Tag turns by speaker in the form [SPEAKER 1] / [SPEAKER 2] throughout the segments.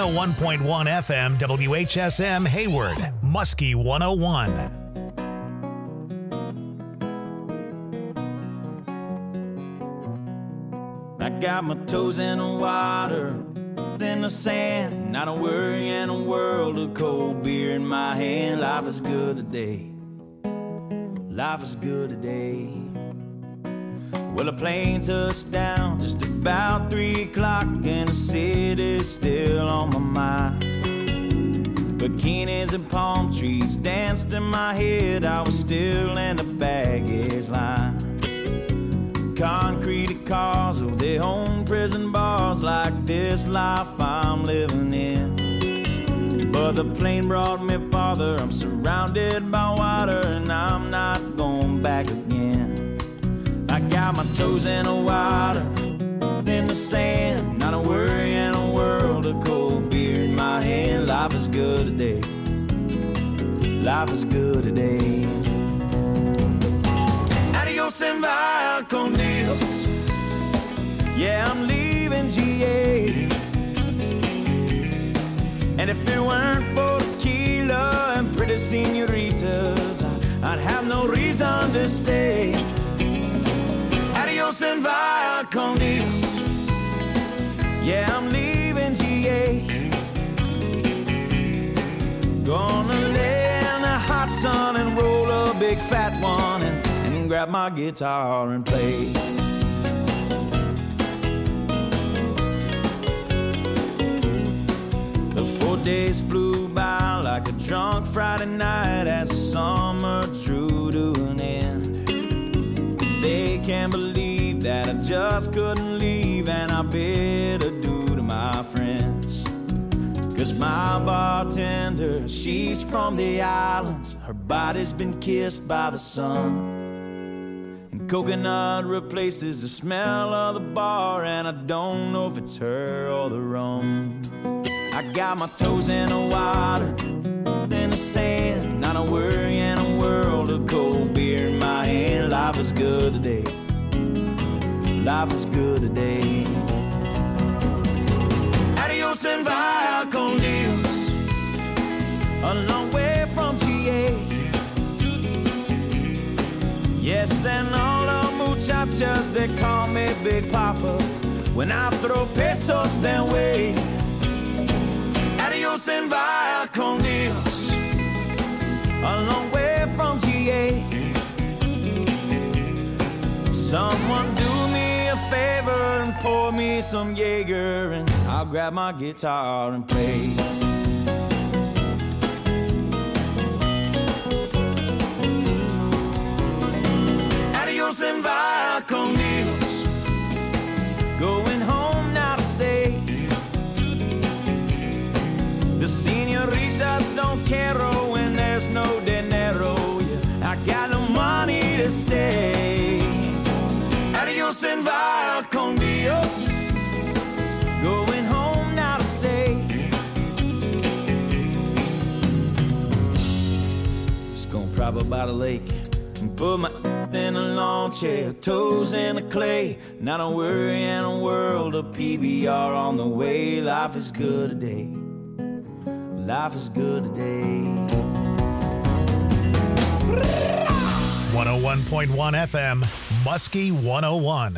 [SPEAKER 1] 101.1 FM WHSM Hayward, Muskie 101.
[SPEAKER 2] I got my toes in the water, in the sand, not a worry in a world of cold beer in my hand. Life is good today. Life is good today. Well, a plane touched down just about 3 o'clock, and the city's still on my mind. Bikinis and palm trees danced in my head. I was still in the baggage line. Concrete cars, oh, they own prison bars like this life I'm living in. But the plane brought me farther. I'm surrounded by water, and I'm not going back again. I got my toes in the water, in the sand, not a worry in a world of cold beer in my hand. Life is good today. Life is good today. Adios and via con Dios. Yeah, I'm leaving GA. And if it weren't for tequila and pretty senoritas, I'd have no reason to stay. Adios and via con Dios. Yeah, I'm leaving GA. Gonna lay in the hot sun and roll a big fat one and grab my guitar and play. The 4 days flew by like a drunk Friday night as the summer drew to an end. They can't believe that I just couldn't leave, and I bid adieu to my friends. 'Cause my bartender, she's from the islands. Her body's been kissed by the sun. And coconut replaces the smell of the bar, and I don't know if it's her or the rum. I got my toes in the water, in the sand, not a worry in a world of cold beer in my hand. Life is good today. Life is good today. Adios and via con Dios. A long way from GA. Yes, and all the muchachas, they call me Big Papa when I throw pesos their way. Adios and via con Dios. A long way from GA. Someone do me a favor and pour me some Jaeger, and I'll grab my guitar and play. Adios and via con Dios. Going home now to stay. The senoritas don't care when there's no dinero. Yeah, I got no money to stay. Adios and via con Dios. Going home now to stay. Just gonna prop up by the lake and put my in a lawn chair, toes in the clay. Not a worry in a world of PBR on the way. Life is good today. Life is good today.
[SPEAKER 1] 101.1 FM, Muskie 101.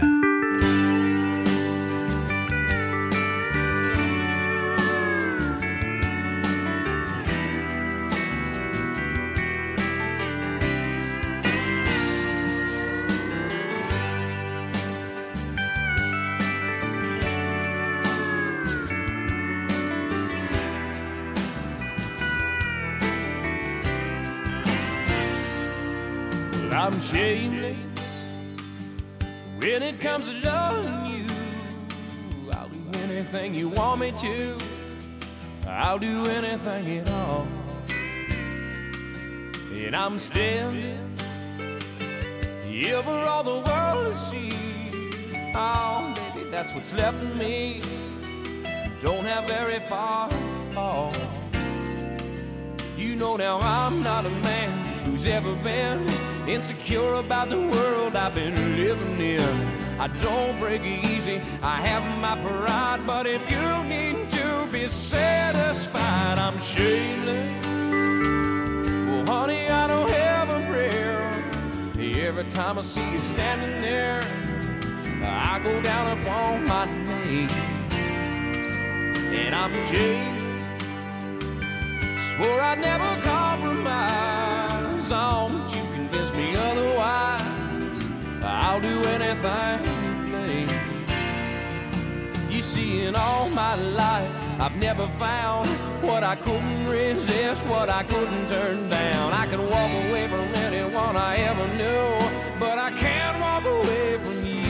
[SPEAKER 3] I'm shameless when it comes to loving you. I'll do anything you want me to. I'll do anything at all. And I'm standing here for all the world to see. Oh, baby, that's what's left of me. Don't have very far to fall. You know now I'm not a man who's ever been insecure about the world I've been living in. I don't break easy, I have my pride, but if you need to be satisfied. I'm shameless. Well, honey, I don't have a prayer. Every time I see you standing there, I go down upon my knees. And I'm jailed. Swore I'd never compromise on, but you convinced me otherwise. I'll do anything you please. You see, in all my life, I've never found what I couldn't resist, what I couldn't turn down. I can walk away from anyone I ever knew, but I can't walk away from you.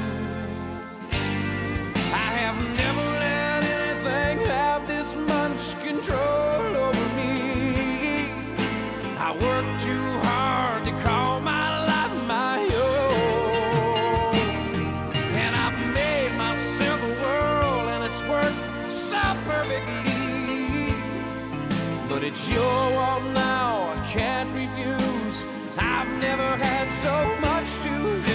[SPEAKER 3] I have never let anything have this much control over me. I work too hard to call my life my own, and I've made myself a world, and it's worked so perfectly. But it's your world now, I can't refuse. I've never had so much to lose.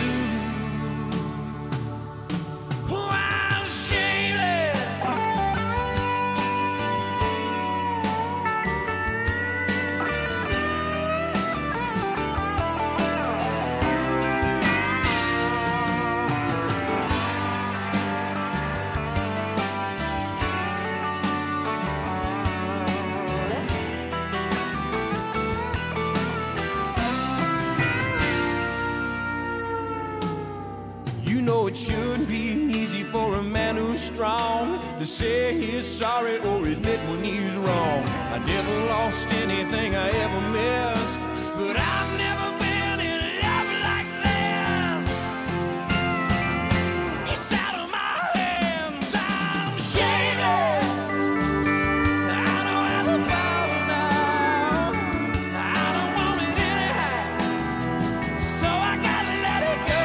[SPEAKER 3] Oh, I'm shameless. It shouldn't be easy for a man who's strong to say he's sorry or admit when he's wrong. I never lost anything I ever missed, but I've never been in love like this. It's out of my hands, I'm shameless. I don't have a power now, I don't want it anyhow, so I gotta let it go.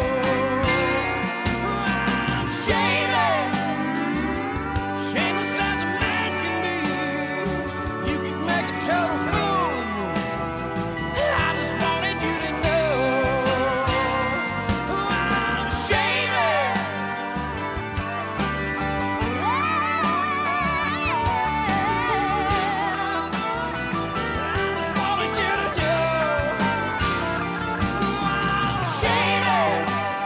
[SPEAKER 3] Shameless as a man can be. You could make a total fool of me. I just wanted you to know I'm shameless. I just wanted you to know I'm shameless.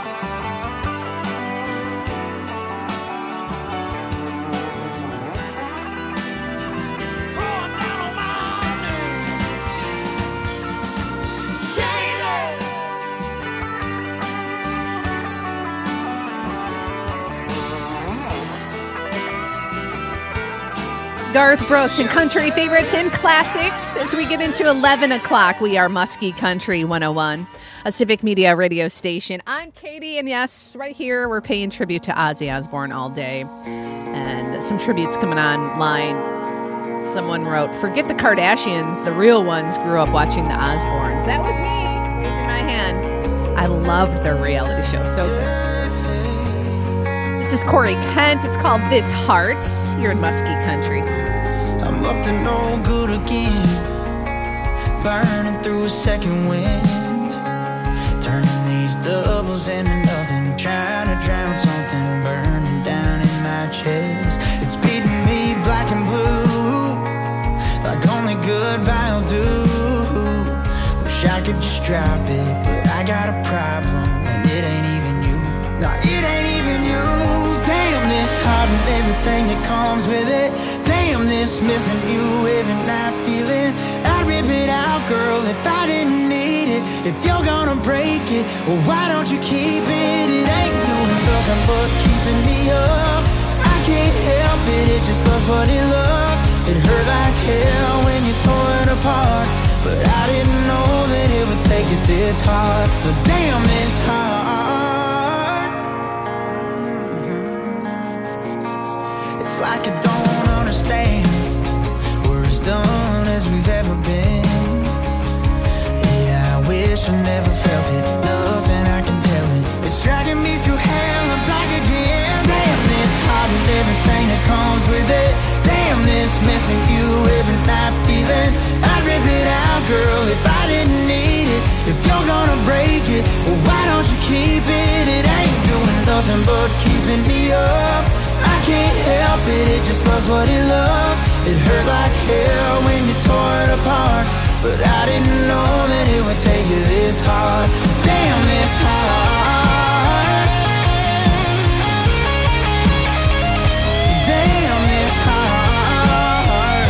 [SPEAKER 4] Garth Brooks and country favorites and classics. As we get into 11 o'clock, we are Muskie Country 101, a Civic Media radio station. I'm Katie, and yes, right here we're paying tribute to Ozzy Osbourne all day. And some tributes coming online. Someone wrote, forget the Kardashians, the real ones grew up watching the Osbournes. That was me, raising my hand. I loved their reality show, so good. This is Corey Kent. It's called This Heart. You're in Muskie Country.
[SPEAKER 5] I'm up to no good again, burning through a second wind, turning these doubles into nothing, trying to drown something burning down in my chest. It's beating me black and blue, like only goodbye will do. Wish I could just drop it, but I got a problem, and it ain't even you. No, it ain't even you. Damn this heart and everything that comes with it. Damn this missing you every night feeling. I'd rip it out, girl, if I didn't need it. If you're gonna break it, well, why don't you keep it? It ain't doing nothing but keeping me up. I can't help it, it just loves what it loves. It hurt like hell when you tore it apart, but I didn't know that it would take it this hard. But damn this hard. It's like I don't understand. We're as done as we've ever been. Yeah, I wish I never felt it. Nothing I can tell it. It's dragging me through hell and back again. Damn this heart and everything that comes with it. Damn this missing you every night feeling. I'd rip it out, girl, if I didn't need it. If you're gonna break it, well, why don't you keep it? It ain't doing nothing but keeping me up. I can't help it, it just loves what it loves. It hurt like hell when you tore it apart, but I didn't know that it would take you this hard. Damn, this hard. Damn, this hard.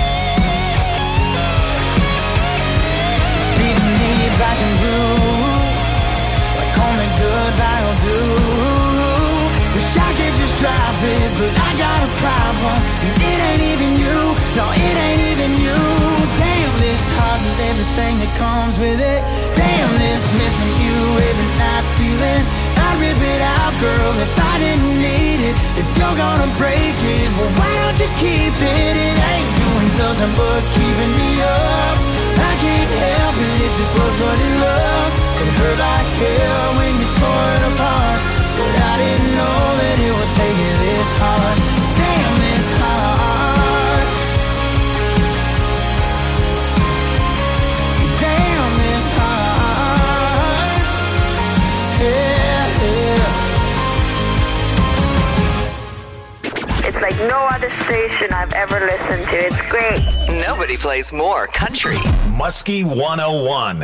[SPEAKER 5] It's beating me black and blue, like only goodbye will do. Wish I could just drop it, but I got a problem, and it ain't even you. No, it ain't even you. Damn, this heart and everything that comes with it. Damn, this missing you every night feeling. I'd rip it out, girl, if I didn't need it. If you're gonna break it, well, why don't you keep it? It ain't doing nothing but keeping me up. I can't help it, it just loves what it loves. It hurt like hell when you tore it apart, but I didn't know that it would take you this hard. Damn, this hard. Damn, this hard. Yeah, yeah.
[SPEAKER 6] It's like no other station I've ever listened to. It's great.
[SPEAKER 7] Nobody plays more country.
[SPEAKER 1] Muskie 101.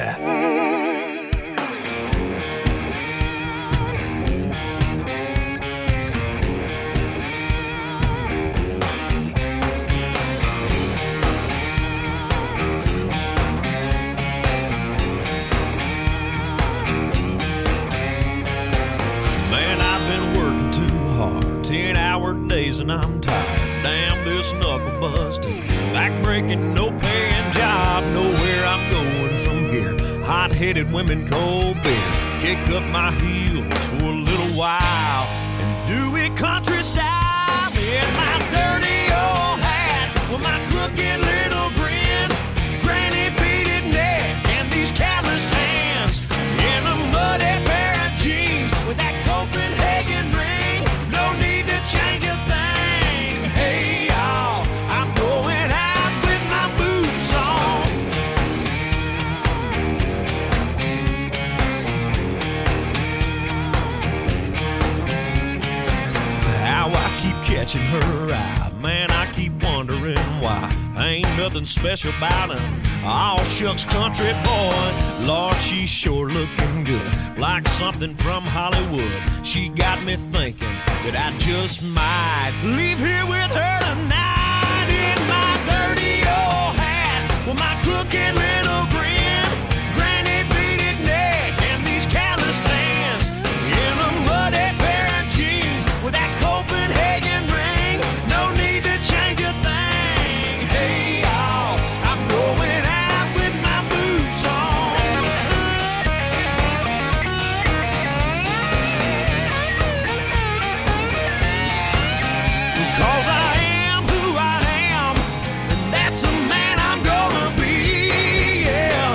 [SPEAKER 3] And I'm tired, damn this knuckle busting, back-breaking, no-paying job, know where I'm going from here. Hot-headed women, cold beer, kick up my heels for a little while and do it country style. In my dirty old hat, with my crooked little grin, granny beaded neck and these calloused hands, in a muddy pair of jeans with that Copenhagen ring, no need to change a thing. Hey y'all, I'm going out with my boots on. How I keep catching her eye, man, I keep wondering why. Ain't nothing special about him, all shucks country boy. Lord, she's sure looking good, like something from Hollywood. She got me thinking that I just might leave here with her tonight. In my dirty old hat, with my crooked little grin, granny beaded neck and these calloused hands, in a muddy pair of jeans with that Copenhagen ring, no need to change a thing. Hey y'all, I'm going out with my boots on. Because I am who I am, and that's the man I'm gonna be, yeah.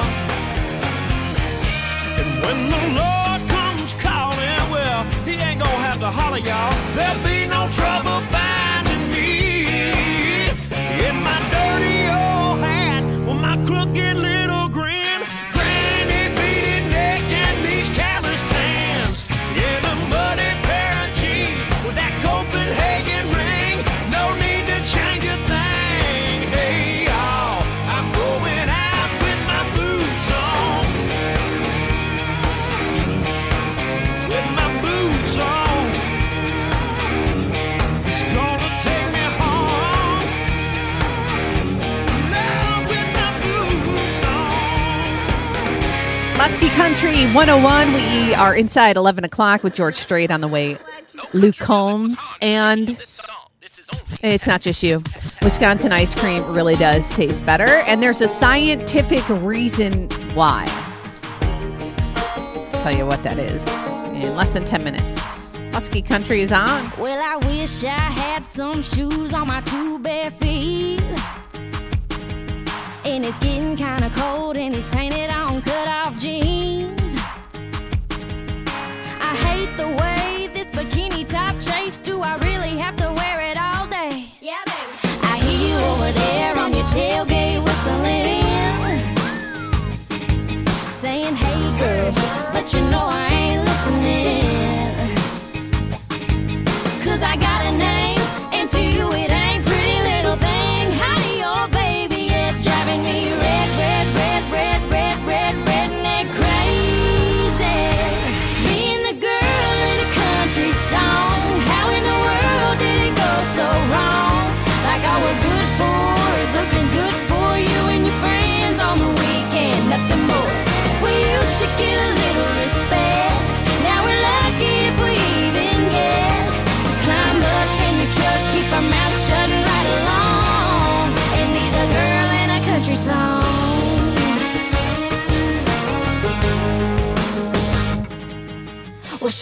[SPEAKER 3] And when the Lord comes calling, well, he ain't gonna have to holler, y'all. There'll be no trouble finding me. In my dirty old hat, with my crooked little grin, granny beaded neck and these calloused hands, in a muddy pair of jeans with that Copenhagen ring, no need to change a thing. Hey y'all, I'm going out with my boots on. With my boots on. It's gonna take me home. Now with my boots on.
[SPEAKER 4] Muskie Country 101. We are inside 11 o'clock with George Strait on the way. Luke Combs. And it's not just you. Wisconsin ice cream really does taste better. And there's a scientific reason why. I'll tell you what that is in less than 10 minutes. Muskie Country is on.
[SPEAKER 8] Well, I wish I had some shoes on my two bare feet. And it's getting kind of cold and he's painted on cut-off jeans. I hate the way this bikini top chafes. Do I really have to wear it all day? Yeah, baby. I hear you over there on your tailgate whistling, saying, hey girl, but you know I ain't listening. 'Cause I got a name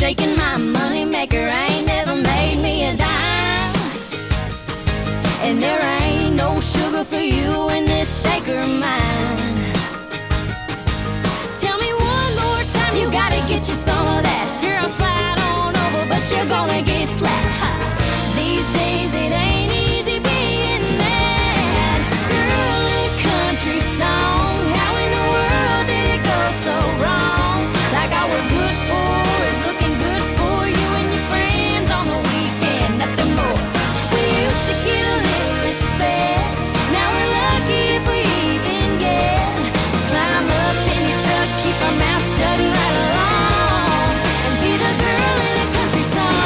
[SPEAKER 8] shaking, my money maker ain't never made me a dime. And there ain't no sugar for you in this shaker of mine. Tell me one more time, you gotta get you some of that. Sure, I'll slide on over, but you're gonna get slapped. These days it ain't easy being that girl in a country song. How in the world did it go so wrong? Like all we're good for is looking good for you and your friends on the weekend, nothing more. We used to get a little respect, now we're lucky if we even get to climb up in your truck, keep our mouth shut and ride along, and be the girl in a country song.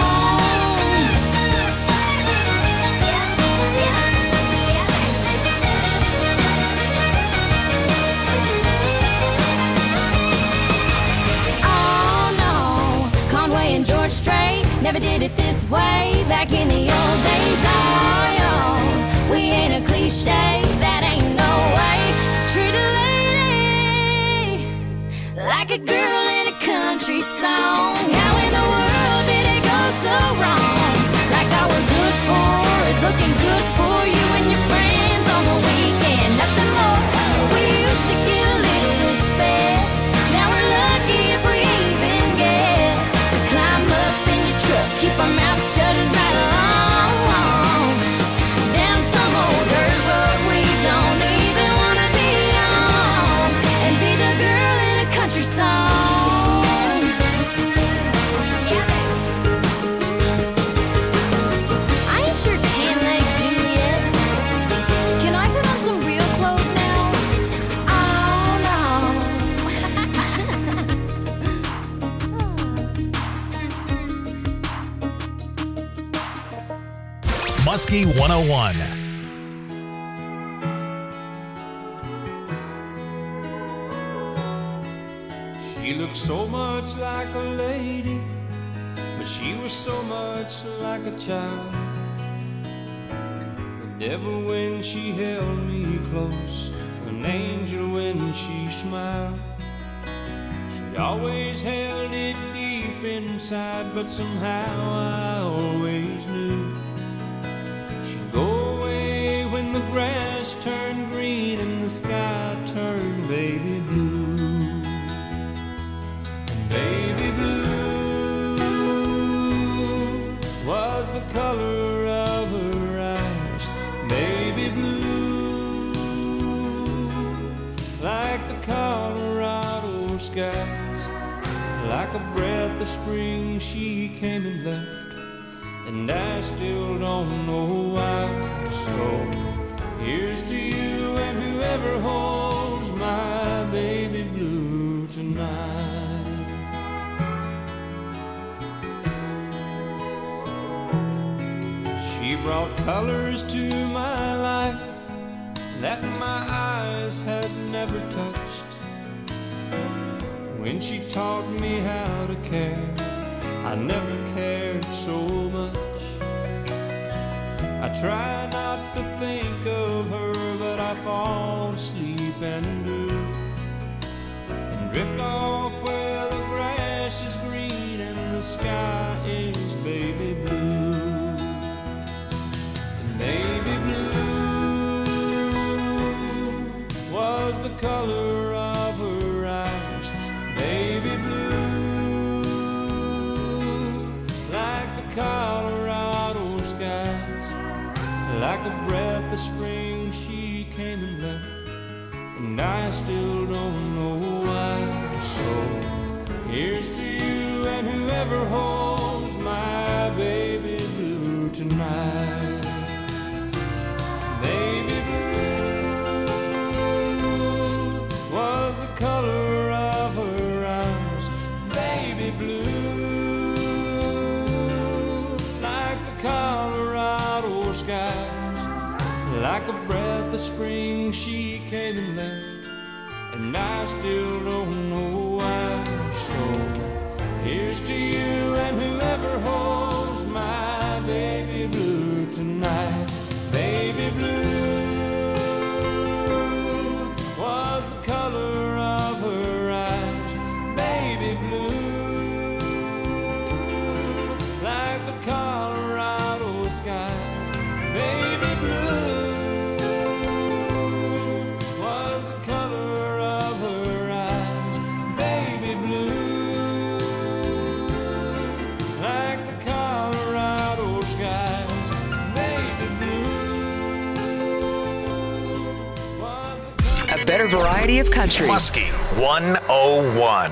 [SPEAKER 8] Oh no, Conway and George Strait never did it this way back in the old days. Oh yo, we ain't a cliche, that ain't no way to treat a lady like a girl in a country song. How in the world did it go so wrong? Like all we're good for is looking good for you and your friends on the weekend, nothing more. We used to get a little respect, now we're lucky if we even get to climb up in your truck, keep our mouth shut and ride along down some old dirt road we don't even wanna be on, and be the girl in a country song. I ain't your tan-leg Juliet. Can I put on some real clothes now? Oh no.
[SPEAKER 1] Muskie 101.
[SPEAKER 3] She looked so much like a lady, but she was so much like a child. The devil when she held me close, an angel when she smiled. She always held it deep inside, but somehow I always knew she'd go away when the grass turned green and the sky turned baby blue. Baby blue was the color of her eyes. Baby blue, like the Colorado skies. Like a breath of spring she came and left, and I still don't know why. So here's to you and whoever holds my baby blue tonight. She brought colors to my life that my eyes had never touched. When she taught me how to care, I never cared so much. I try not to think of her, but I fall asleep and do, and drift off where the grass is green and the sky is baby blue. Baby blue was the color of her eyes. Baby blue, like the Colorado skies. Like a breath of spring she came and left, and I still don't know why. So here's to you and whoever holds my baby blue tonight. Baby blue was the color of her eyes. Baby blue, like the Colorado skies. Like a breath of spring she came and left, and I still don't know why. So here's to you and whoever holds my baby blue tonight. Baby blue was the color of her eyes. Baby blue,
[SPEAKER 7] your variety of country.
[SPEAKER 1] Muskie 101.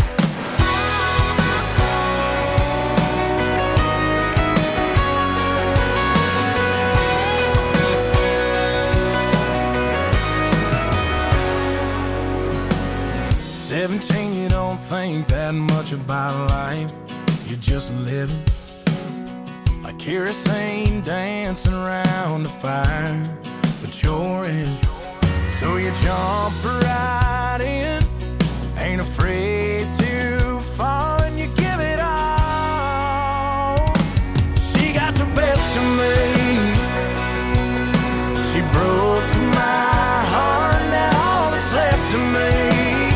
[SPEAKER 2] 17, you don't think that much about life. You're just living like kerosene dancing around the fire, but you're in. So you jump right in, ain't afraid to fall, and you give it all. She got the best of me. She broke my heart, now all that's left of me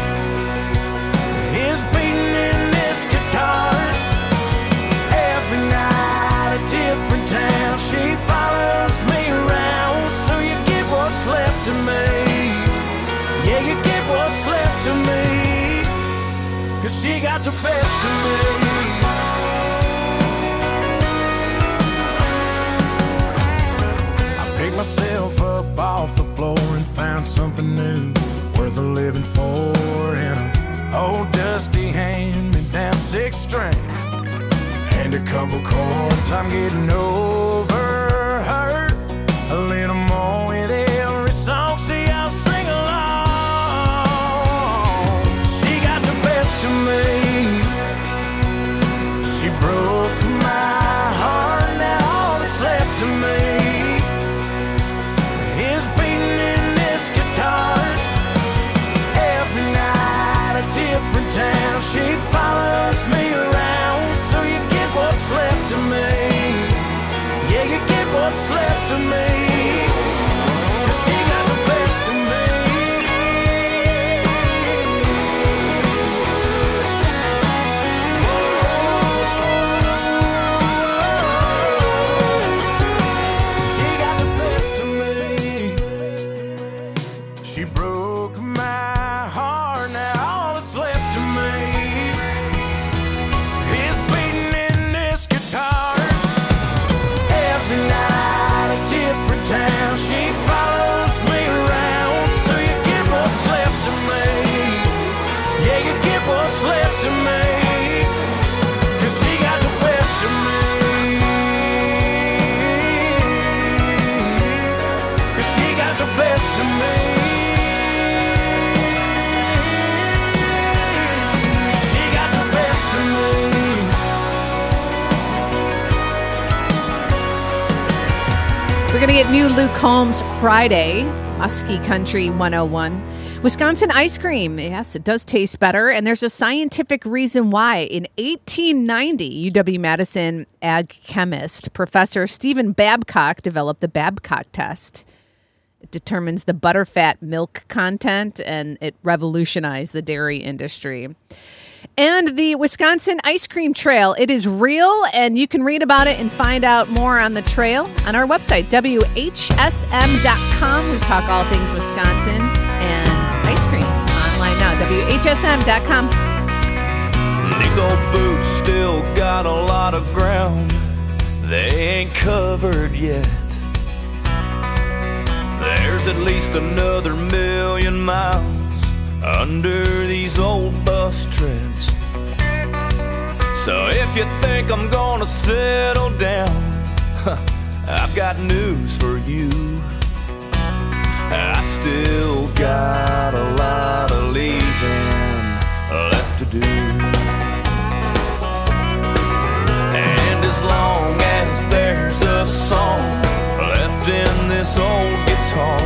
[SPEAKER 2] is beating in this guitar. Every night a different town, she follows me around. So you get what's left of me. Yeah, you get what's left of me, 'cause she got the best of me. I picked myself up off the floor and found something new, worth a living for, in a old dusty hand-me-down 6-string and a couple chords. I'm getting over her a little more with every song. See, I'll sing along. She got the best of me. She broke my heart, now all that's left of me is beating in this guitar. Every night a different town, she follows me around. So you get what's left of me. Yeah, you get what's left of me, 'cause she got the best of me. She got the best of me. She broke my heart, now all that's left of me is beating in this guitar. Every night a different town, she follows me around. So you get what's left of me. Yeah, you get what's left of me, 'cause she got the best of me. 'Cause she got the best of me. She got the best of me.
[SPEAKER 4] We're going to get new Luke Combs Friday, Muskie Country 101. Wisconsin ice cream. Yes, it does taste better, and there's a scientific reason why. In 1890, UW-Madison ag chemist Professor Stephen Babcock developed the Babcock test. It determines the butterfat milk content, and it revolutionized the dairy industry. And the Wisconsin Ice Cream Trail, it is real, and you can read about it and find out more on the trail on our website, WHSM.com. We talk all things Wisconsin and ice cream online now, WHSM.com.
[SPEAKER 3] These old boots still got a lot of ground they ain't covered yet. There's at least another 1,000,000 miles under these old bus treads. So if you think I'm gonna settle down, I've got news for you. I still got a lot of leaving left to do. And as long as there's a song left in this old guitar,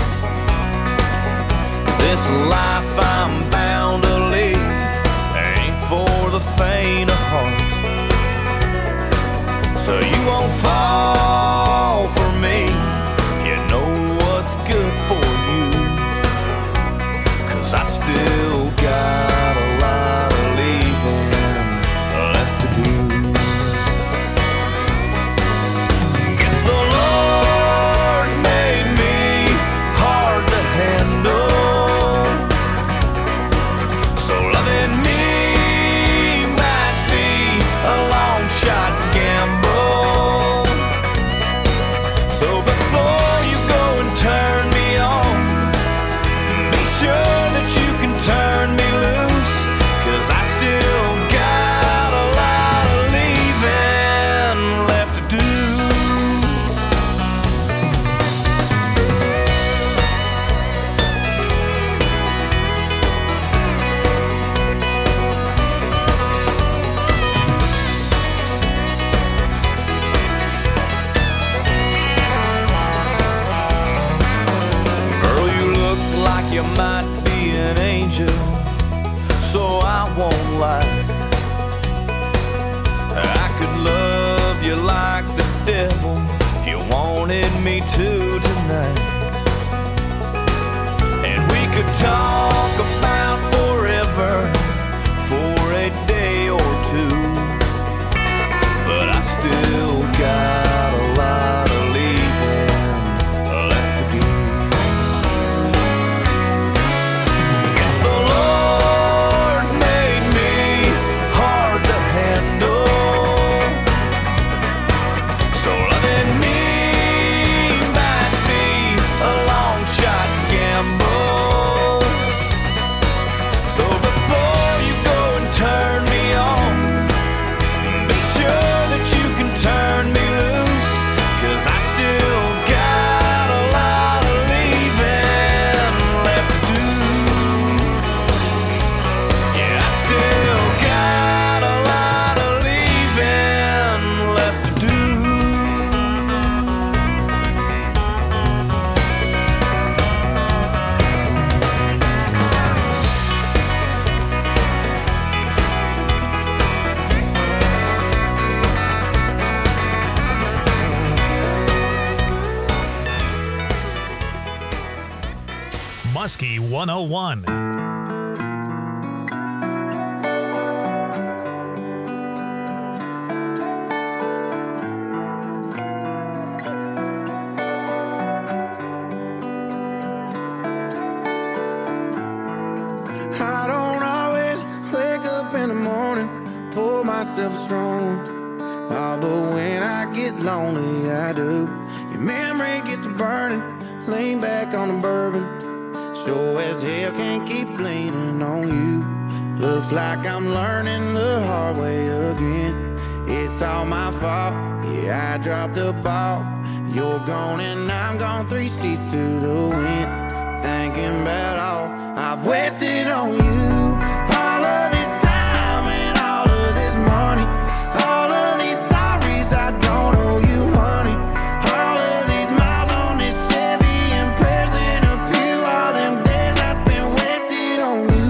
[SPEAKER 3] this life I'm bound to lead ain't for the faint of heart. So you won't fall for me, you know what's good for you, 'cause I still got a lot of leaving left to do. Guess the Lord made me hard to handle, so loving me might be a long shot gamble.
[SPEAKER 2] you might be an angel, so I won't lie. I could love you like the devil if you wanted me to tonight. And we could talk about forever for a day or two, but I still got a lot of leaving left to do. Yes, the Lord made me hard to handle, so loving me might be a long shot gamble. So before you go and turn me on, be sure that you can turn me loose, 'cause I still got a lot of leaving left to do. Yeah, I still got a lot of leaving left to do.
[SPEAKER 1] Muskie 101.
[SPEAKER 5] I don't always wake up in the morning, pour myself a strong. Oh, but when I get lonely, I do. Your memory gets to burning, lean back on the bourbon. Sure as hell can't keep leaning on you. Looks like I'm learning the hard way again. It's all my fault, yeah, I dropped the ball. You're gone and I'm gone, 3 seats to the wind. Thinking about all I've wasted on you. All of this time and all of this money, all of these sorries I don't owe you, honey. All of these miles on this Chevy and prayers in a pew, all them days I spent wasted on you.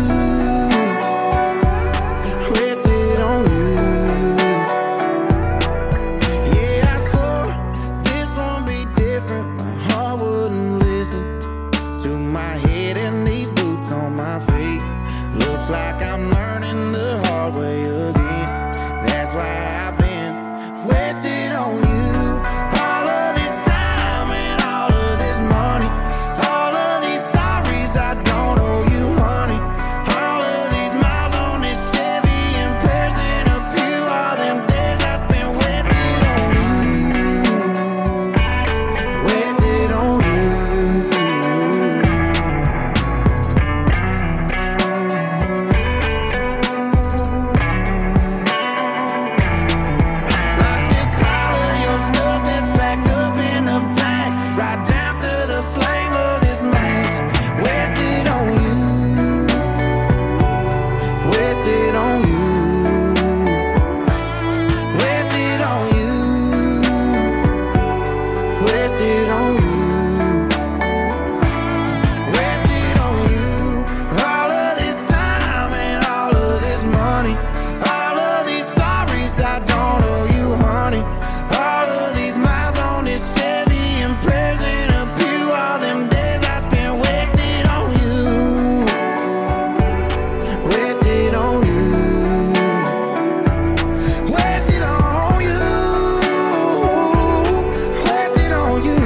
[SPEAKER 5] Wasted on you. Yeah, I swore this won't be different. My heart wouldn't listen to my head and these boots on my feet. Looks like I'm learning the hard way again. That's why I've been wasted on you. All of this time and all of this money, all of these sorries I don't owe you, honey. All of these miles on this Chevy and prayers in a pew, all them days I spent wasted on you. Wasted on you. Like this pile of your stuff that's packed up in the back, right down to the flame of this match. Wasted on you. Wasted on you. Wasted on you. Wasted on you. Wasted on you. All of this time and all of this money, all of these sorries I don't owe you, honey. All of these miles on this Chevy and prayers in a pew, all them days I spent wasted on you. Wasted on you. Wasted on you. Wasted on you.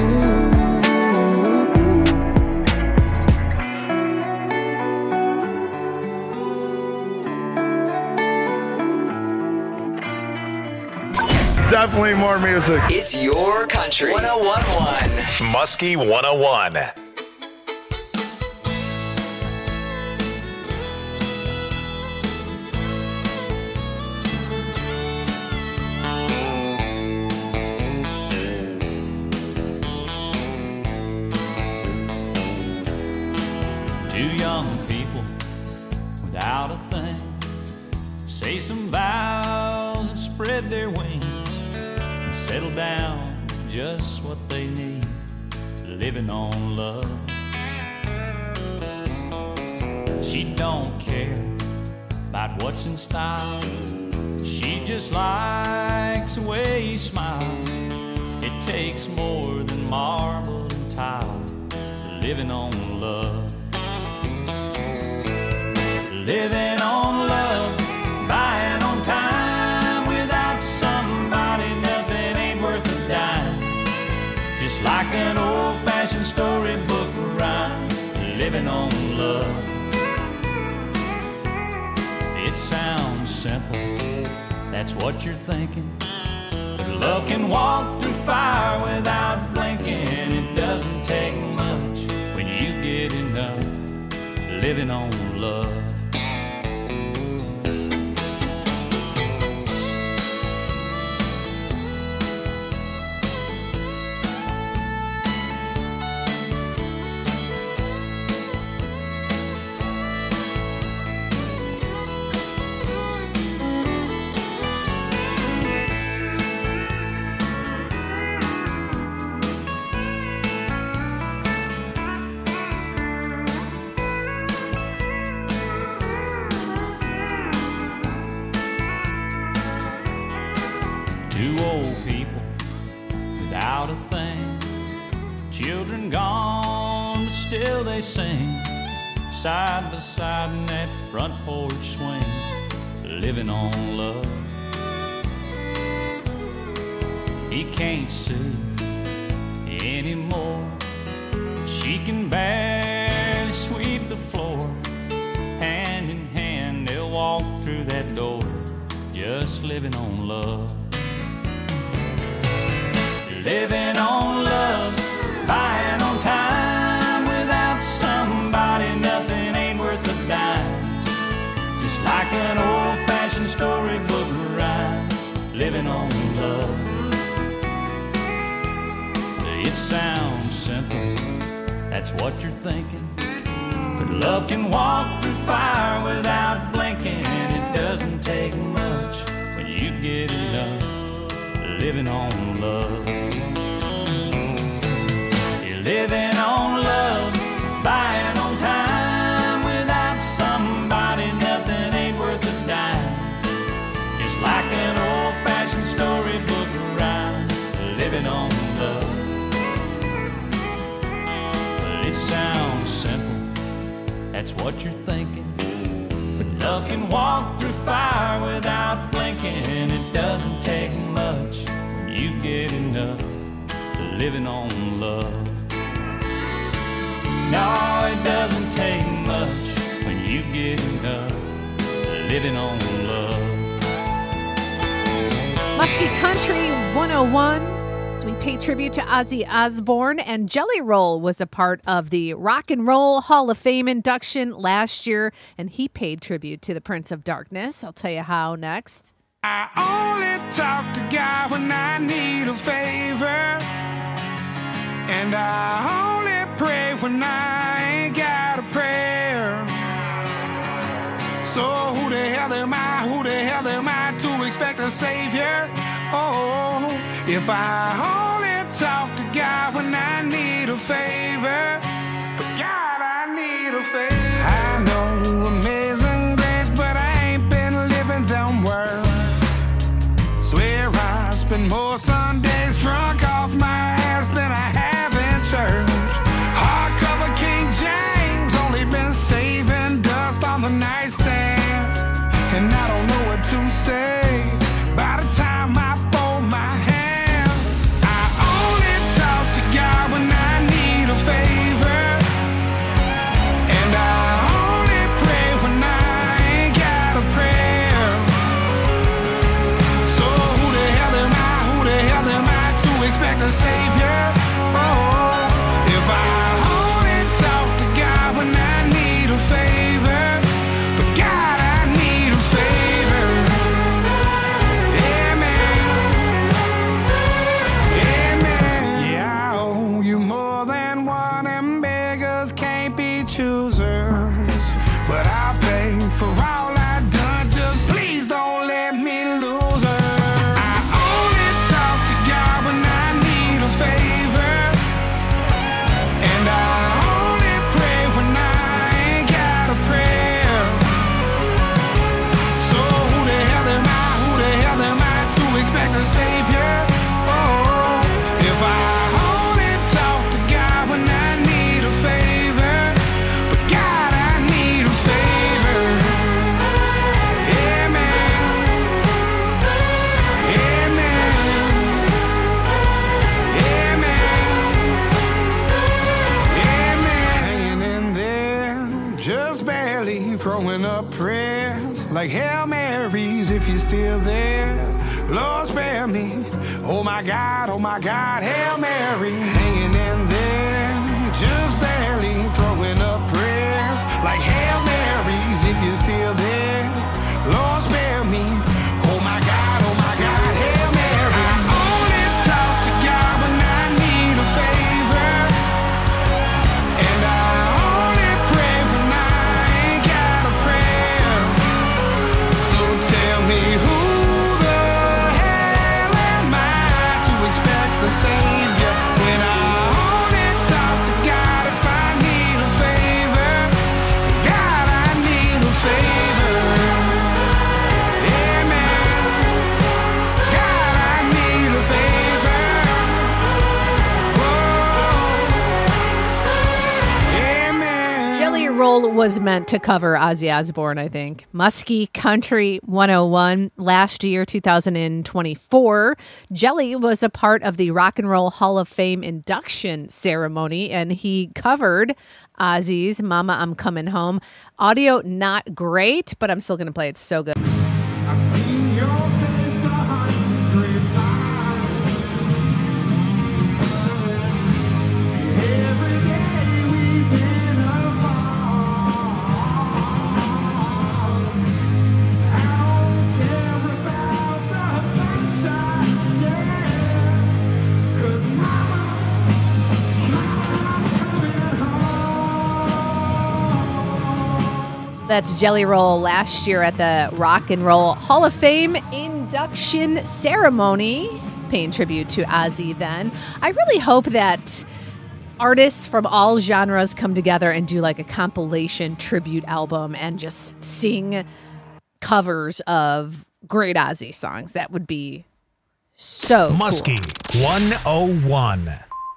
[SPEAKER 1] Definitely more music.
[SPEAKER 7] It's your country. 1011.
[SPEAKER 1] Muskie 101.
[SPEAKER 3] Two young people without a thing say some vows and spread their wings and settle down just what they need, living on love. She don't care about what's in style. She just likes the way he smiles. It takes more than marble and tile, living on love. Living on love, buying on time. Without somebody, nothing ain't worth a dime. Just like an old-fashioned storybook rhyme, living on love. It sounds simple, that's what you're thinking. But love can walk through fire without blinking. It doesn't take much when you get enough, living on love. Two old people without a thing, children gone, but still they sing, side by side in that front porch swing, living on love. He can't sue anymore. She can barely sweep the floor. Hand in hand they'll walk through that door, just living on love. Living on love, buying on time. Without somebody, nothing ain't worth a dime. Just like an old-fashioned storybook rhyme, living on love. It sounds simple, that's what you're thinking. But love can walk through fire without blinking. It doesn't take much when you get enough, living on love. You're living on love, buying on time. Without somebody, nothing ain't worth a dime. Just like an old-fashioned storybook rhyme, living on love. Well, it sounds simple, that's what you're thinking. But love can walk through fire without blinking. It doesn't take much when you get enough, living on love. No, it doesn't take much when you get enough, living on love.
[SPEAKER 4] Muskie Country 101. We pay tribute to Ozzy Osbourne, and Jelly Roll was a part of the Rock and Roll Hall of Fame induction last year, and he paid tribute to the Prince of Darkness. I'll tell you how next.
[SPEAKER 9] I only talk to God when I need a favor, and I only pray when I ain't got a prayer. So who the hell am I to expect a savior? Oh, if I only talk to God when I need a favor, God, I need a favor. I know amazing grace, but I ain't been living them words. Swear I spend more Sundays drunk off my ass than I have in church. Hardcover King James, only been saving dust on the nightstand, and I don't know what to say by the time I fold my hands. I only talk to God when I need a favor, and I only pray when I ain't got a prayer. So who the hell am I to expect a savior? like Hail Marys if you're still there. Lord spare me. Oh my God, Hail Mary. Hanging in there, just barely throwing up prayers like Hail Marys if you're still there. Lord spare me. Oh my God, Hail Mary. I only talk to God when I need a favor, and I only pray when I ain't got a prayer. So tell me who the hell am I to expect the Savior when I only talk to God if I need a favor? God, I need a favor. Amen. God, I need a favor. Whoa. Amen.
[SPEAKER 4] Jelly Roll was meant to cover Ozzy Osbourne, I think. Muskie Country 101. Last year, 2024, Jelly was a part of the Rock and Roll Hall of Fame induction ceremony, and he covered Ozzy's Mama, I'm Coming Home. Audio not great, but I'm still going to play it. It's so good.
[SPEAKER 9] I've seen your face 100 times. Every day we've been apart. I don't care about the sunshine, yeah. 'Cause mama, I'm coming home.
[SPEAKER 4] That's Jelly Roll last year at the Rock and Roll Hall of Fame induction ceremony, paying tribute to Ozzy then. I really hope that artists from all genres come together and do like a compilation tribute album and just sing covers of great Ozzy songs. That would be so cool.
[SPEAKER 1] Muskie 101.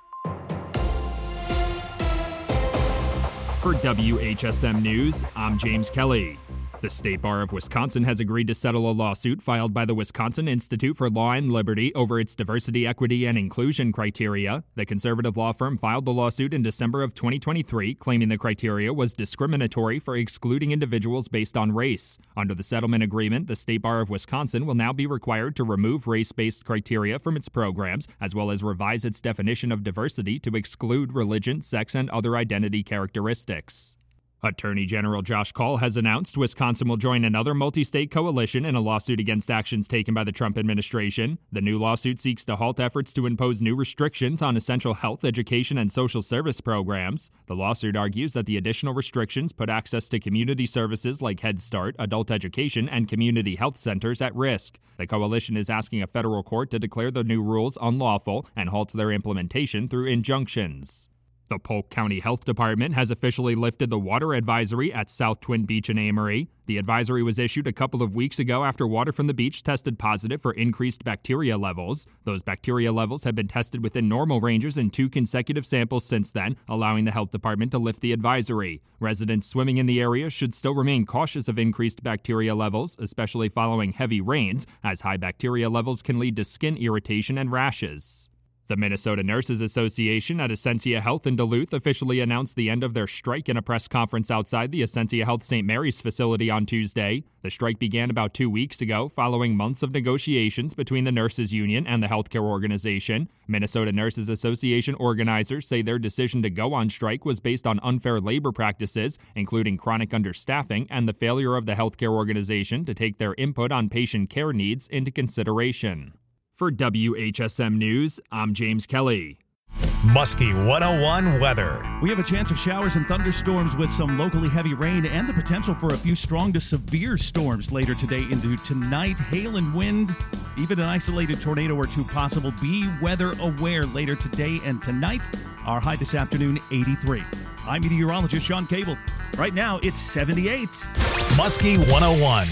[SPEAKER 10] For WHSM News, I'm James Kelly. The State Bar of Wisconsin has agreed to settle a lawsuit filed by the Wisconsin Institute for Law and Liberty over its diversity, equity, and inclusion criteria. The conservative law firm filed the lawsuit in December of 2023, claiming the criteria was discriminatory for excluding individuals based on race. Under the settlement agreement, the State Bar of Wisconsin will now be required to remove race-based criteria from its programs, as well as revise its definition of diversity to exclude religion, sex, and other identity characteristics. Attorney General Josh Kaul has announced Wisconsin will join another multi-state coalition in a lawsuit against actions taken by the Trump administration. The new lawsuit seeks to halt efforts to impose new restrictions on essential health, education, and social service programs. The lawsuit argues that the additional restrictions put access to community services like Head Start, adult education, and community health centers at risk. The coalition is asking a federal court to declare the new rules unlawful and halt their implementation through injunctions. The Polk County Health Department has officially lifted the water advisory at South Twin Beach in Amory. The advisory was issued a couple of weeks ago after water from the beach tested positive for increased bacteria levels. Those bacteria levels have been tested within normal ranges in 2 consecutive samples since then, allowing the health department to lift the advisory. Residents swimming in the area should still remain cautious of increased bacteria levels, especially following heavy rains, as high bacteria levels can lead to skin irritation and rashes. The Minnesota Nurses Association at Essentia Health in Duluth officially announced the end of their strike in a press conference outside the Essentia Health St. Mary's facility on Tuesday. The strike began about 2 weeks ago, following months of negotiations between the nurses union and the healthcare organization. Minnesota Nurses Association organizers say their decision to go on strike was based on unfair labor practices, including chronic understaffing and the failure of the healthcare organization to take their input on patient care needs into consideration. For WHSM News, I'm James Kelly.
[SPEAKER 1] Muskie 101 weather.
[SPEAKER 11] We have a chance of showers and thunderstorms with some locally heavy rain and the potential for a few strong to severe storms later today into tonight. Hail and wind, even an isolated tornado or two possible. Be weather aware later today and tonight. Our high this afternoon, 83. I'm meteorologist Sean Cable. Right now, it's 78.
[SPEAKER 1] Muskie 101.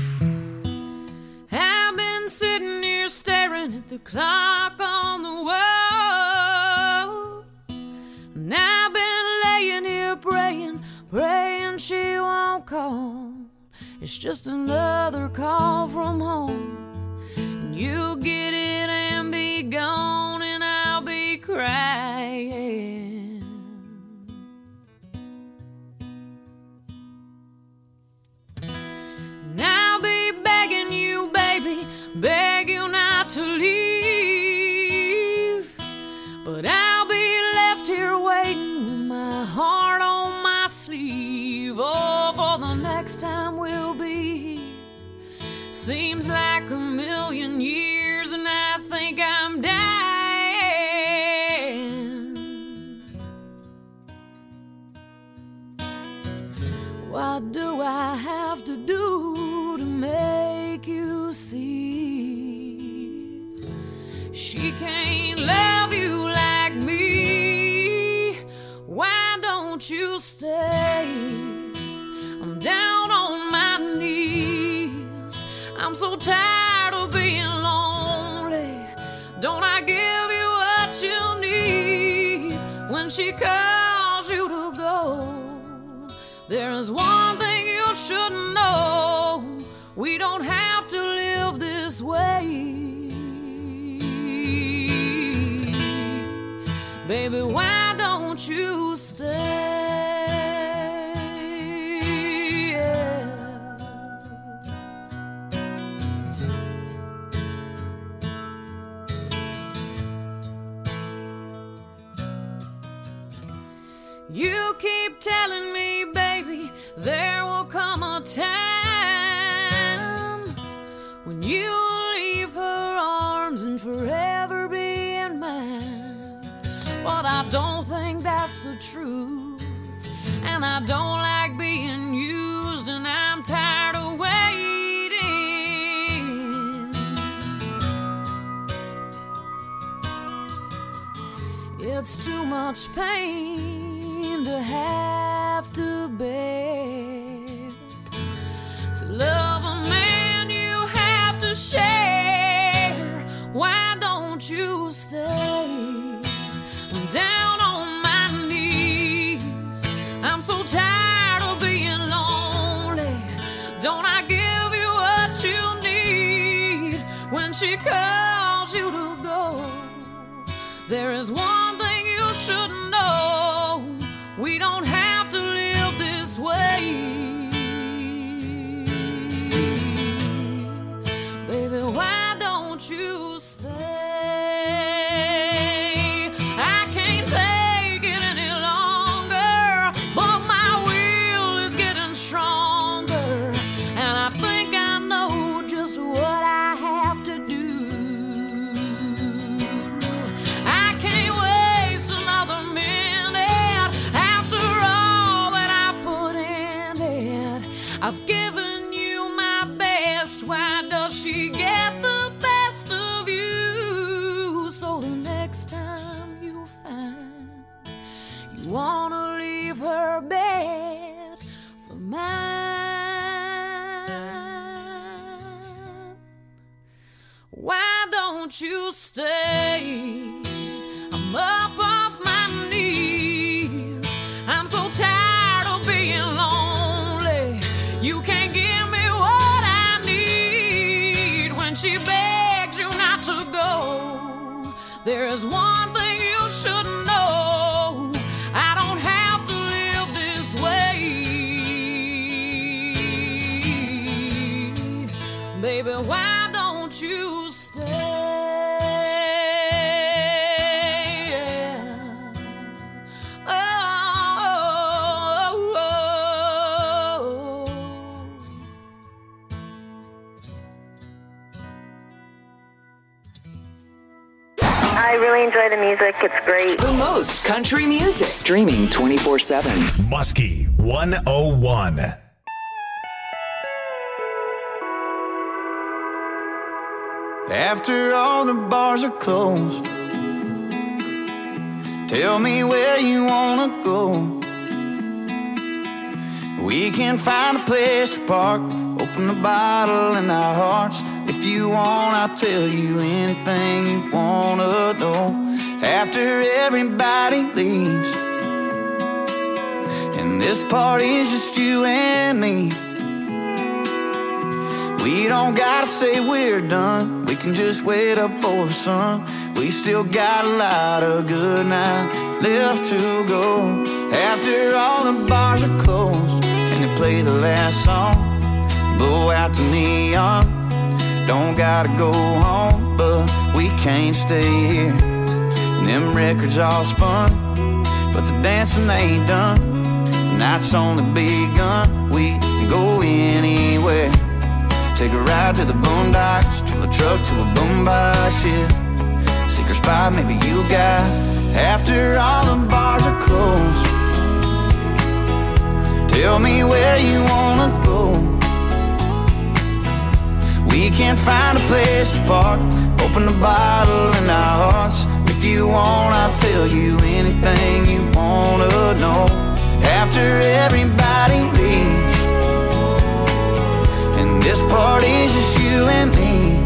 [SPEAKER 8] I've been sitting here staring at the clock on the wall, and I've been laying here praying she won't call. It's just another call from home, and you'll get it and be gone, and I'll be crying. Now
[SPEAKER 3] Seems like a million years and I think I'm dying. What do I have to do to make you see? She can't love you like me. Why don't you stay? I'm down on my knees. I'm so tired of being lonely. Don't I give you what you need when she calls you to go? There is one thing you should know. We don't have to live this way. Baby, why don't you stay? You keep telling me, baby, there will come a time when you'll leave her arms and forever be in mine. But I don't think that's the truth, and I don't like being used, and I'm tired of waiting. It's too much pain to have to bear. To love a man you have to share. Why don't you stay? I'm down on my knees. I'm so tired of being lonely. Don't I give you what you need when she calls you to go? There is one thing you should know. We don't have to live this way. Baby, why don't you stay? I can't take it any longer, but my will is getting stronger, and I think I know just what I have to do. I can't waste another minute. I've given you my best. Why does she get the best of you? So the next time you find you wanna leave her bed for mine, why don't you stay? I'm up off my knees. I'm so tired of being lonely. You can't give me what I need when she begs you not to go. There is one thing you should know. I don't have to live this way. Baby, why don't you stay?
[SPEAKER 6] I really enjoy the music. It's great.
[SPEAKER 7] The most country music. Streaming 24/7.
[SPEAKER 1] Muskie 101.
[SPEAKER 5] After all the bars are closed, tell me where you wanna go. We can find a place to park, open a bottle in our hearts. If you want, I'll tell you anything you wanna know. After everybody leaves, and this party's just you and me, we don't gotta say we're done. We can just wait up for the sun. We still got a lot of good night left to go. After all the bars are closed and they play the last song, blow out the neon. Don't gotta go home, but we can't stay here. And them records all spun, but the dancing ain't done. The night's only begun. We can go anywhere. Take a ride to the boondocks, till a truck to a boom-bye ship. Secret spot maybe you got after all the bars are closed. Tell me where you wanna go. We can't find a place to park. Open the bottle in our hearts. If you want, I'll tell you anything you wanna know. After everybody leaves and this party's just you and me,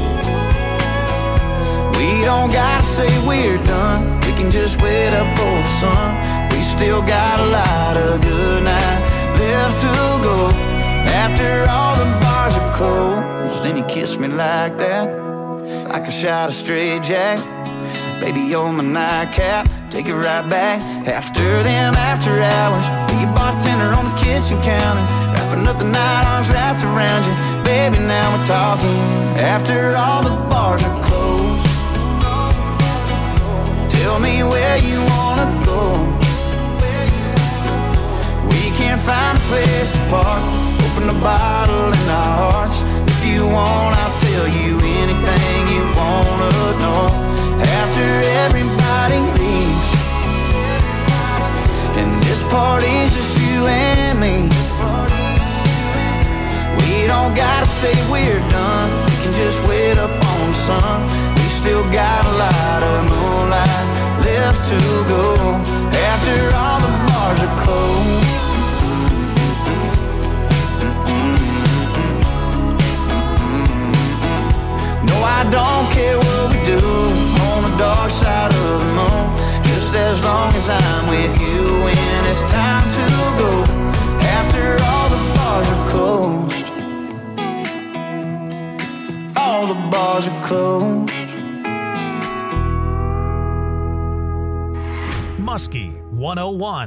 [SPEAKER 5] we don't gotta say we're done. We can just wait up for the sun. We still got a lot of good night left to go. After all the bars are closed, then you kiss me like that, like a shot of straight jack. Baby, you're my nightcap, take it right back. After them after hours, be your bartender on the kitchen counter, wrapping up the night, arms wrapped around you. Baby, now we're talking. After all the bars are closed, tell me where you wanna go. We can't find a place to park. Open the bottle in our hearts. If you want, I'll tell you anything you wanna know. After everybody leaves and this party's just you and me, we don't gotta say we're done. We can just wait up on the sun. We still got a lot of moonlight left to go. After all the bars are closed, no, I don't care what we do on the dark side of the moon, just as long as I'm with you when it's time to go. After all the bars are closed, all the bars are closed.
[SPEAKER 1] Muskie 101.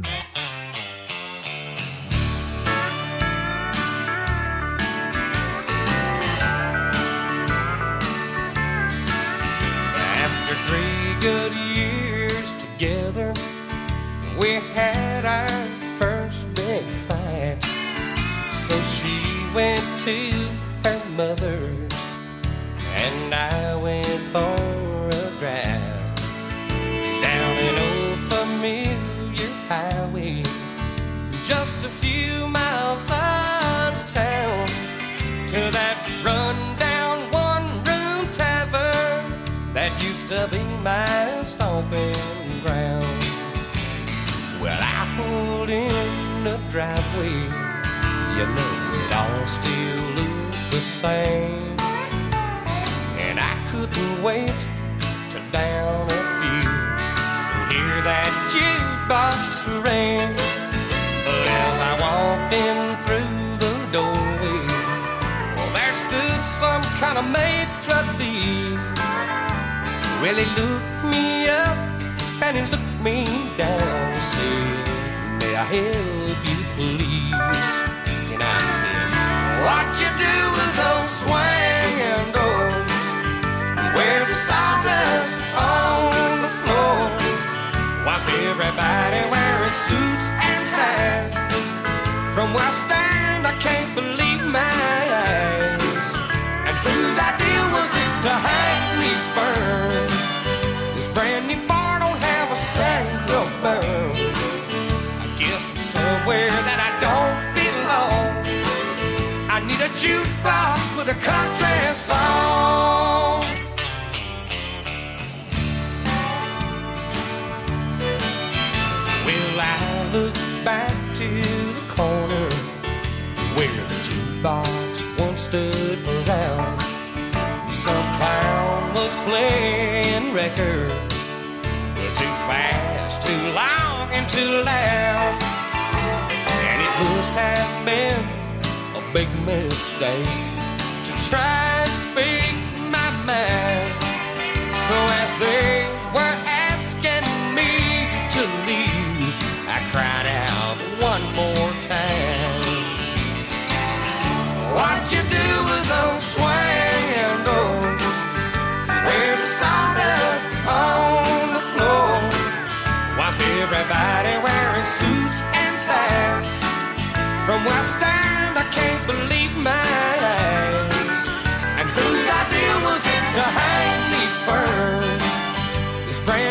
[SPEAKER 3] After 3 good years together, we had our first big fight. So she went to her mother's and I went for a drive down an old familiar highway, just a few miles out of town, to that run-down one-room tavern that used to be my stomping ground. Well, I pulled in the driveway, you know it all still looked the same, and I couldn't wait to down a few and hear that jukebox ring. But as I walked in through the doorway, well, there stood some kind of maitre d'. Well, he looked me up and he looked me down and said, "May I help you, please?" And I said, "What you do with those swinging doors? Where's the sawdust on the floor? Why's everybody wearing suits and ties? From where I stand, I can't believe my eyes. And whose idea was it to hang these ferns? This brand new bar don't have a single burn. I guess I'm somewhere that I don't belong. I need a jukebox with a country song." Well, I look back to the corner where the jukebox once stood around. Some clown was playing records, too fast, too long, and too loud. And it must have been a big mistake to try and speak my mind. So as they were asking me to leave, I cried out one more time, "What you do with those swinging doors? Where's the sawdust on the floor? Why's everybody wearing suits and ties? From where I stand, I can't believe my eyes.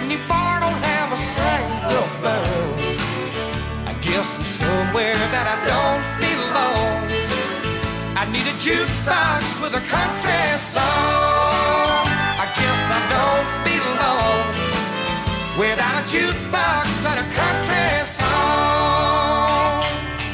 [SPEAKER 3] bar don't have a single bell. I guess I'm somewhere that I don't belong. I need a jukebox with a country song. I guess I don't belong without a jukebox and a country song.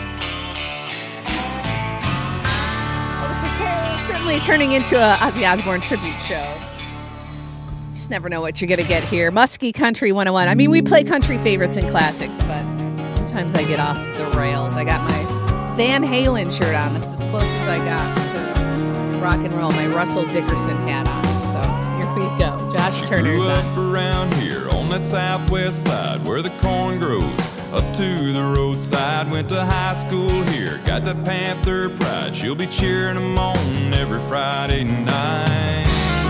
[SPEAKER 4] Well, this is certainly turning into a Ozzy Osbourne tribute show. Just never know what you're going to get here. Muskie Country 101. I mean, we play country favorites and classics, but sometimes I get off the rails. I got my Van Halen shirt on. That's as close as I got to rock and roll. My Russell Dickerson hat on. So here we go. Josh Turner's
[SPEAKER 2] Grew up
[SPEAKER 4] on.
[SPEAKER 2] around here on that southwest side where the corn grows up to the roadside. Went to high school here, got that Panther pride. She'll be cheering them on every Friday night.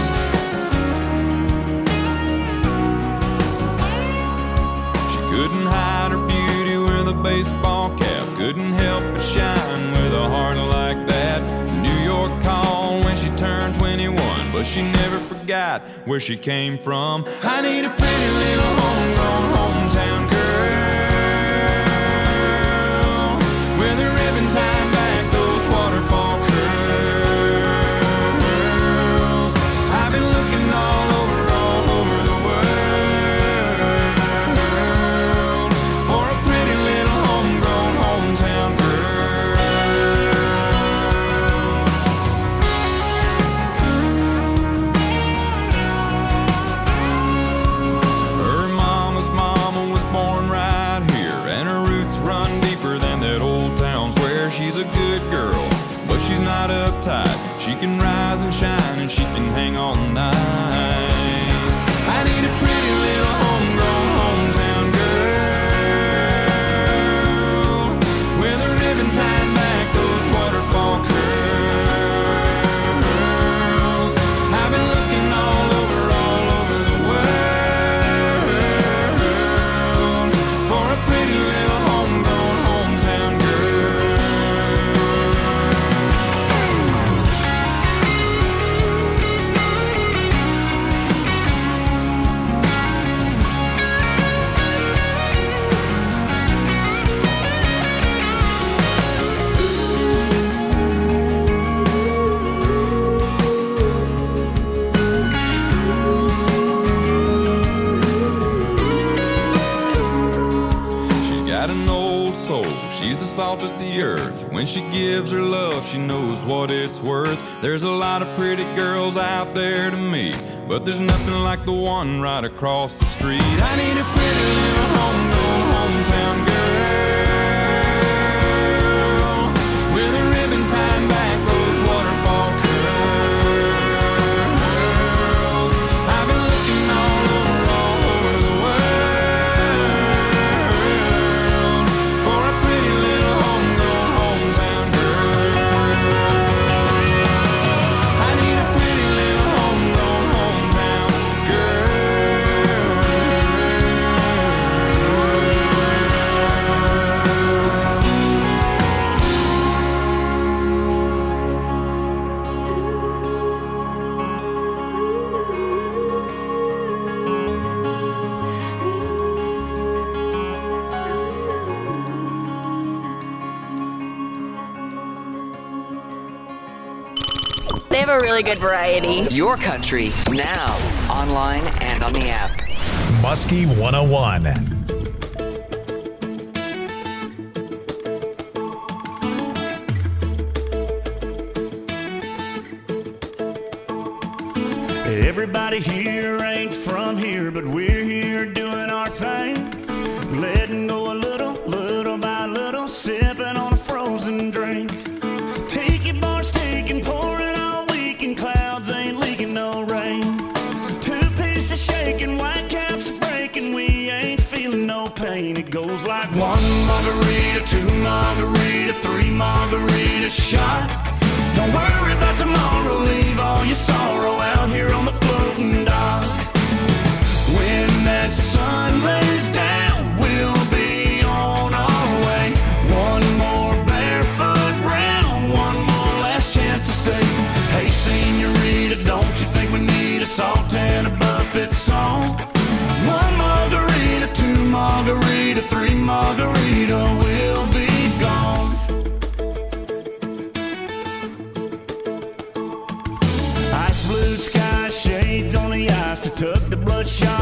[SPEAKER 2] She couldn't hide her beauty with a baseball cap, couldn't help but shine with a heart like that. New York called when she turned 21, but she never forgot where she came from. I need a pretty little homegrown hometown girl with a ribbon tied back those waterfall curls. I've been looking all over the world for a pretty little homegrown hometown girl. Her mama's mama was born right here, and her roots run deeper than that old town square. She's a good girl, but she's not uptight. She can rise and shine, and she can hang all night. I need a pretty little homegrown hometown girl with a ribbon tied back those waterfall curls. I've been looking all over the world for a pretty little homegrown hometown girl. She's got an old soul, she's the salt of the earth. When she gives her love, she knows what it's worth. There's a lot of pretty girls out there to meet, but there's nothing like the one right across the street. I need a pretty little homegrown hometown girl with a ribbon tied back those waterfall curls. I've been looking all over the world for a pretty little homegrown hometown girl. I need a pretty little homegrown hometown
[SPEAKER 12] They have a really good variety.
[SPEAKER 7] Your country now, online and on the app.
[SPEAKER 1] Muskie 101.
[SPEAKER 13] Everybody here ain't from here, but we're here doing our thing. Letting go a little by little, sipping on a frozen drink. Tiki bars taking, pouring all weekend, clouds ain't leaking no rain. Two pieces shaking, white caps are breaking, we ain't feeling no pain. It goes like one margarita, two margarita, three margarita shot. Don't worry about tomorrow, leave all your sorrow out here on the floating dock. When that sun lays down, we'll be on our way. One more barefoot round, one more last chance to say, hey senorita, don't you think we need a salt and a buffet song? One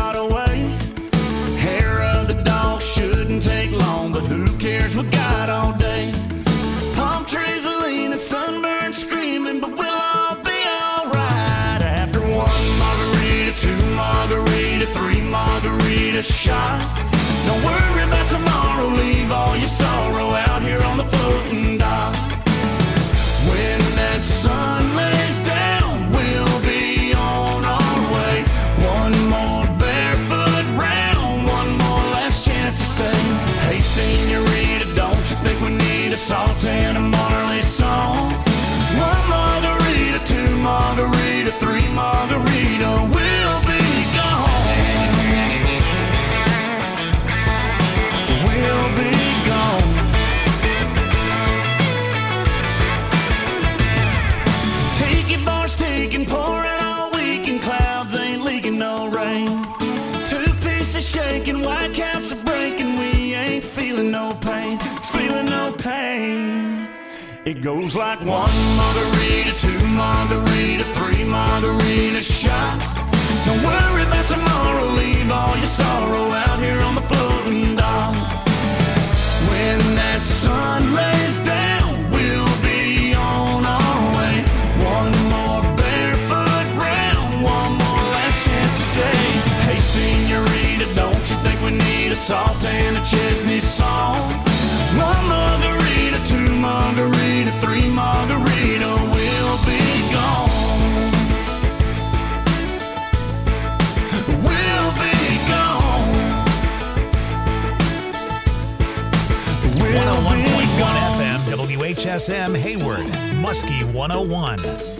[SPEAKER 13] got away. Hair of the dog shouldn't take long, but who cares? We got all day. Palm trees are leaning, sunburned, screaming, but we'll all be alright. After one margarita, two margarita, three margarita shot. Don't worry about tomorrow, leave all your sorrow out here on the floating dock. When that sun lays down, we'll be on our way. One more barefoot round, one more last chance to say, hey senorita, don't you think we need a Salta and a Marley song? One margarita, two margarita, three margarita, we'll be gone. We'll be gone. Tiki bars taking, pouring all weekend, clouds ain't leaking no rain. Two pieces shaking, white caps are breaking, we ain't feeling no pain, feeling no pain. It goes like one margarita, two margarita, three margarita shot. Don't worry about tomorrow, leave all your sorrow out here on the floating dock. When that sun lays down, we'll be on our way. One more barefoot round, one more last chance to say, hey senorita, don't you think we need a Salta and a Chesney song? One margarita, two margarita, three margarita, we'll be gone. We'll be gone.
[SPEAKER 1] 101.1 FM, WHSM Hayward, Muskie 101.